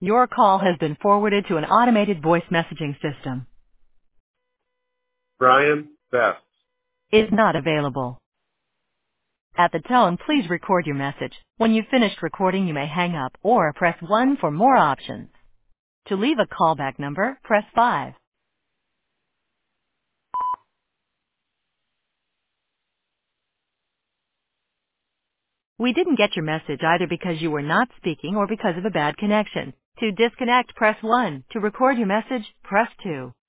Your call has been forwarded to an automated voice messaging system. Brian Best. Is not available. At the tone, please record your message. When you've finished recording, you may hang up or press 1 for more options. To leave a callback number, press 5. We didn't get your message either because you were not speaking or because of a bad connection. To disconnect, press 1. To record your message, press 2.